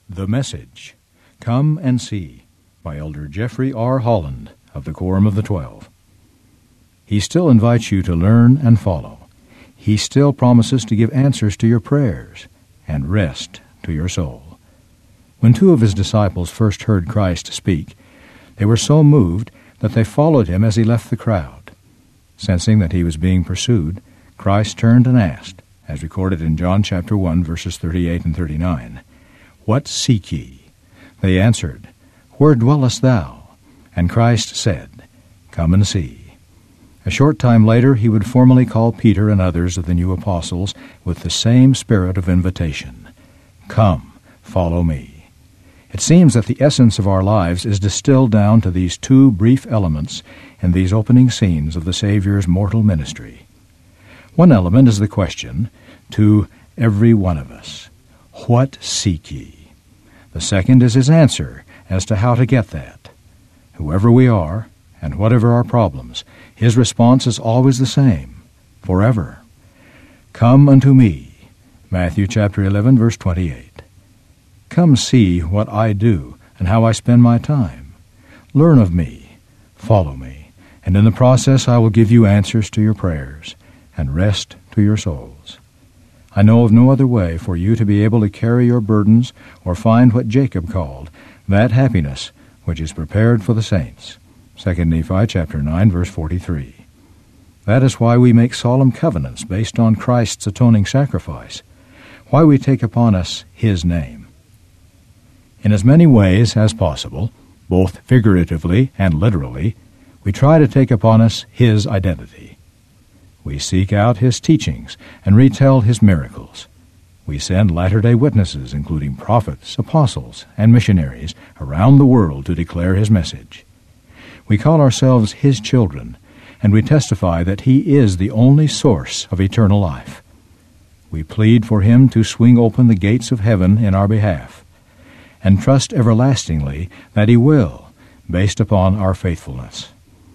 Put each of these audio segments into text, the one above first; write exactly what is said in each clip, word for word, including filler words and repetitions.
The Message, Come and See, by Elder Jeffrey R. Holland of the Quorum of the Twelve. He still invites you to learn and follow. He still promises to give answers to your prayers and rest to your soul. When two of his disciples first heard Christ speak, they were so moved that they followed him as he left the crowd. Sensing that he was being pursued, Christ turned and asked, as recorded in John chapter one, verses thirty-eight and thirty-nine, "What seek ye?" They answered, "Where dwellest thou?" And Christ said, "Come and see." A short time later he would formally call Peter and others of the new apostles with the same spirit of invitation. Come, follow me. It seems that the essence of our lives is distilled down to these two brief elements in these opening scenes of the Savior's mortal ministry. One element is the question to every one of us, "What seek ye?" The second is his answer as to how to get that. Whoever we are, and whatever our problems, his response is always the same, forever. Come unto me, Matthew chapter eleven, verse twenty-eight. Come see what I do and how I spend my time. Learn of me, follow me, and in the process I will give you answers to your prayers and rest to your souls. I know of no other way for you to be able to carry your burdens or find what Jacob called that happiness which is prepared for the saints. Second Nephi chapter nine, verse forty-three. That is why we make solemn covenants based on Christ's atoning sacrifice, why we take upon us his name. In as many ways as possible, both figuratively and literally, we try to take upon us his identity. We seek out his teachings and retell his miracles. We send latter-day witnesses, including prophets, apostles, and missionaries, around the world to declare his message. We call ourselves his children, and we testify that he is the only source of eternal life. We plead for him to swing open the gates of heaven in our behalf, and trust everlastingly that he will, based upon our faithfulness.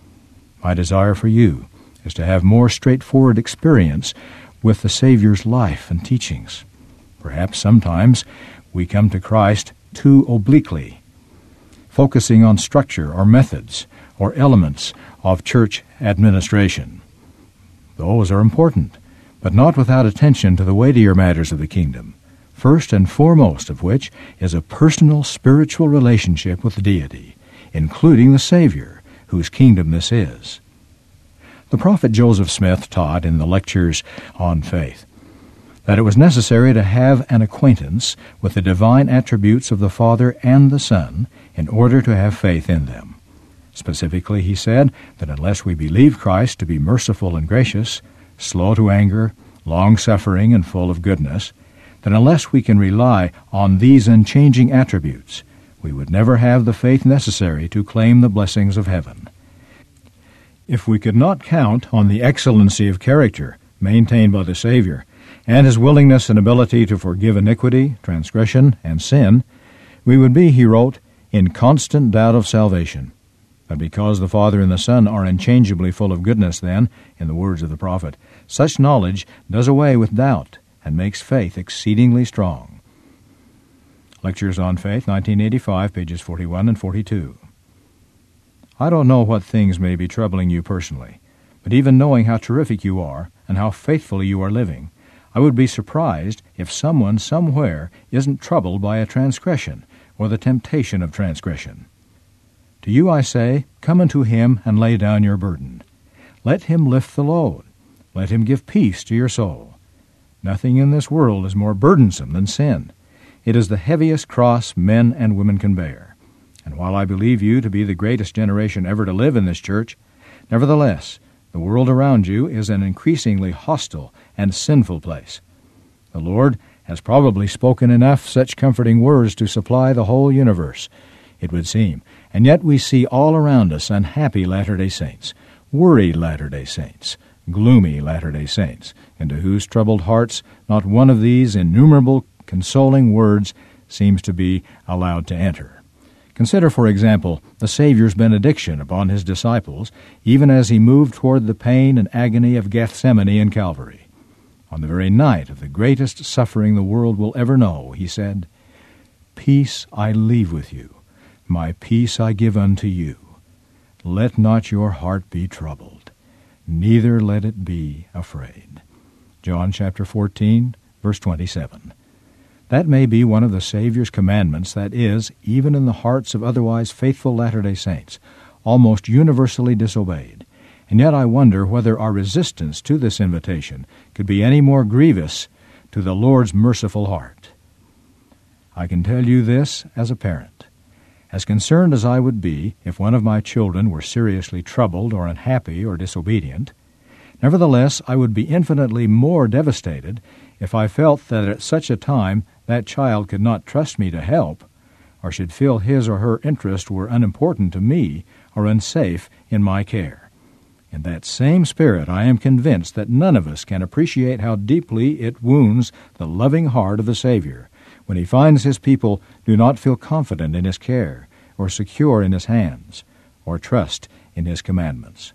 My desire for you is to have more straightforward experience with the Savior's life and teachings. Perhaps sometimes we come to Christ too obliquely, focusing on structure or methods or elements of church administration. Those are important, but not without attention to the weightier matters of the kingdom, first and foremost of which is a personal spiritual relationship with the deity, including the Savior, whose kingdom this is. The prophet Joseph Smith taught in the Lectures on Faith that it was necessary to have an acquaintance with the divine attributes of the Father and the Son in order to have faith in them. Specifically, he said that unless we believe Christ to be merciful and gracious, slow to anger, long-suffering, and full of goodness, then unless we can rely on these unchanging attributes, we would never have the faith necessary to claim the blessings of heaven. If we could not count on the excellency of character maintained by the Savior and his willingness and ability to forgive iniquity, transgression, and sin, we would be, he wrote, in constant doubt of salvation. But because the Father and the Son are unchangeably full of goodness, then, in the words of the prophet, such knowledge does away with doubt and makes faith exceedingly strong. Lectures on Faith, nineteen eighty-five, pages forty-one and forty-two. I don't know what things may be troubling you personally, but even knowing how terrific you are and how faithfully you are living, I would be surprised if someone somewhere isn't troubled by a transgression or the temptation of transgression. To you I say, come unto him and lay down your burden. Let him lift the load. Let him give peace to your soul. Nothing in this world is more burdensome than sin. It is the heaviest cross men and women can bear. And while I believe you to be the greatest generation ever to live in this church, nevertheless, the world around you is an increasingly hostile and sinful place. The Lord has probably spoken enough such comforting words to supply the whole universe, it would seem. And yet we see all around us unhappy Latter-day Saints, worried Latter-day Saints, gloomy Latter-day Saints, into whose troubled hearts not one of these innumerable consoling words seems to be allowed to enter. Consider, for example, the Savior's benediction upon his disciples, even as he moved toward the pain and agony of Gethsemane and Calvary. On the very night of the greatest suffering the world will ever know, he said, peace I leave with you, my peace I give unto you. Let not your heart be troubled, neither let it be afraid. John chapter fourteen, verse twenty-seven. That may be one of the Savior's commandments that is, even in the hearts of otherwise faithful Latter-day Saints, almost universally disobeyed. And yet I wonder whether our resistance to this invitation could be any more grievous to the Lord's merciful heart. I can tell you this as a parent. As concerned as I would be if one of my children were seriously troubled or unhappy or disobedient, nevertheless I would be infinitely more devastated if I felt that at such a time that child could not trust me to help, or should feel his or her interest were unimportant to me or unsafe in my care. In that same spirit, I am convinced that none of us can appreciate how deeply it wounds the loving heart of the Savior when he finds his people do not feel confident in his care, or secure in his hands, or trust in his commandments.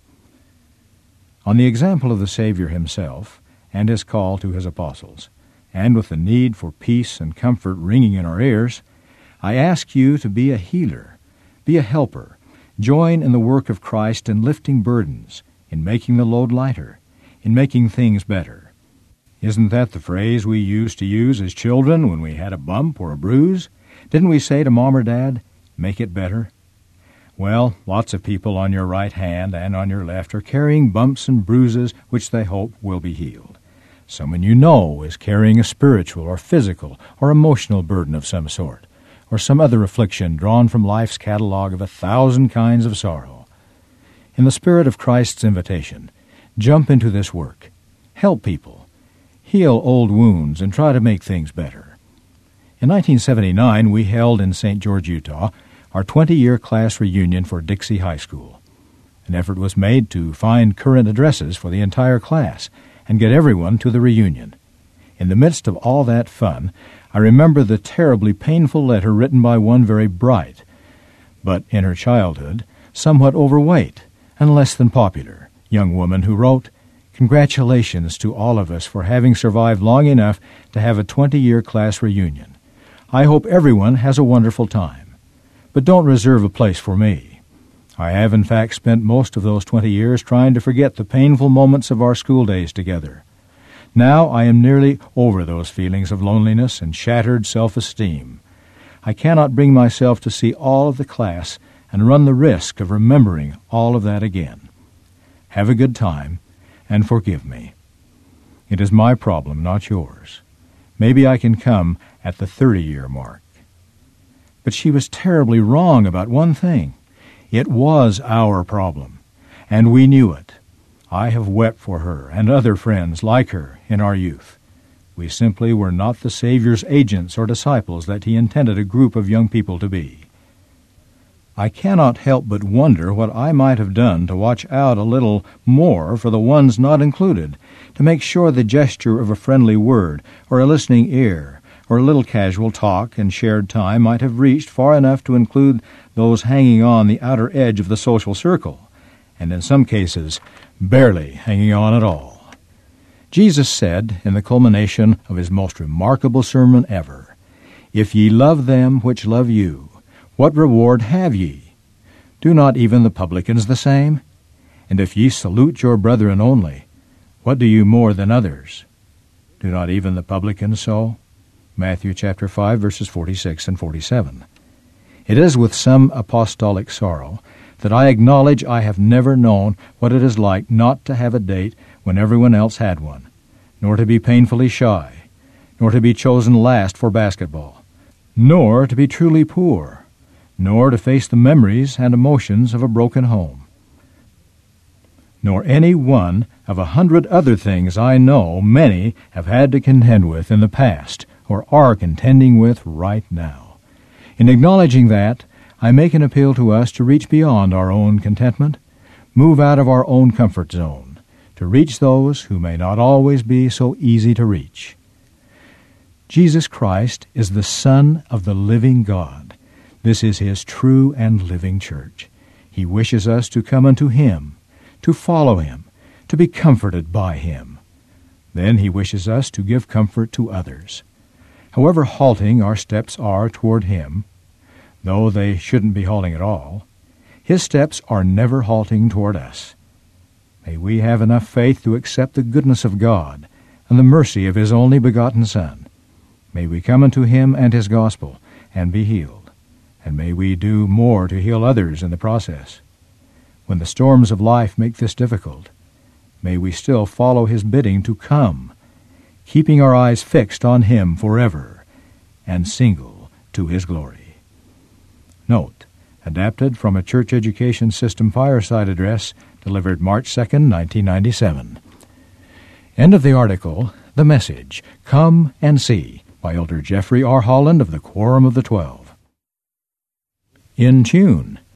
On the example of the Savior himself, and his call to his apostles, and with the need for peace and comfort ringing in our ears, I ask you to be a healer, be a helper, join in the work of Christ in lifting burdens, in making the load lighter, in making things better. Isn't that the phrase we used to use as children when we had a bump or a bruise? Didn't we say to Mom or Dad, make it better? Well, lots of people on your right hand and on your left are carrying bumps and bruises which they hope will be healed. Someone you know is carrying a spiritual or physical or emotional burden of some sort, or some other affliction drawn from life's catalog of a thousand kinds of sorrow. In the spirit of Christ's invitation, jump into this work. Help people. Heal old wounds and try to make things better. In nineteen seventy-nine, we held in Saint George, Utah, our twenty-year class reunion for Dixie High School. An effort was made to find current addresses for the entire class and get everyone to the reunion. In the midst of all that fun, I remember the terribly painful letter written by one very bright, but in her childhood, somewhat overweight and less than popular, young woman who wrote, "Congratulations to all of us for having survived long enough to have a twenty-year class reunion. I hope everyone has a wonderful time. But don't reserve a place for me. I have, in fact, spent most of those twenty years trying to forget the painful moments of our school days together. Now I am nearly over those feelings of loneliness and shattered self-esteem. I cannot bring myself to see all of the class and run the risk of remembering all of that again. Have a good time, and forgive me. It is my problem, not yours. Maybe I can come at the thirty-year mark." But she was terribly wrong about one thing. It was our problem, and we knew it. I have wept for her and other friends like her in our youth. We simply were not the Savior's agents or disciples that he intended a group of young people to be. I cannot help but wonder what I might have done to watch out a little more for the ones not included, to make sure the gesture of a friendly word or a listening ear or a little casual talk and shared time might have reached far enough to include those hanging on the outer edge of the social circle, and in some cases, barely hanging on at all. Jesus said, in the culmination of his most remarkable sermon ever, "If ye love them which love you, what reward have ye? Do not even the publicans the same? And if ye salute your brethren only, what do you more than others? Do not even the publicans so?" Matthew chapter five, verses forty-six and forty-seven. It is with some apostolic sorrow that I acknowledge I have never known what it is like not to have a date when everyone else had one, nor to be painfully shy, nor to be chosen last for basketball, nor to be truly poor, nor to face the memories and emotions of a broken home, nor any one of a hundred other things I know many have had to contend with in the past or are contending with right now. In acknowledging that, I make an appeal to us to reach beyond our own contentment, move out of our own comfort zone, to reach those who may not always be so easy to reach. Jesus Christ is the Son of the living God. This is his true and living church. He wishes us to come unto him, to follow him, to be comforted by him. Then he wishes us to give comfort to others. However halting our steps are toward Him, though they shouldn't be halting at all, His steps are never halting toward us. May we have enough faith to accept the goodness of God and the mercy of His only begotten Son. May we come unto Him and His gospel and be healed, and may we do more to heal others in the process. When the storms of life make this difficult, may we still follow His bidding to come, keeping our eyes fixed on Him forever and single to His glory. Note, adapted from a Church Education System fireside address delivered March second, nineteen ninety-seven. End of the article, The Message, Come and See, by Elder Jeffrey R. Holland of the Quorum of the Twelve. In Tune,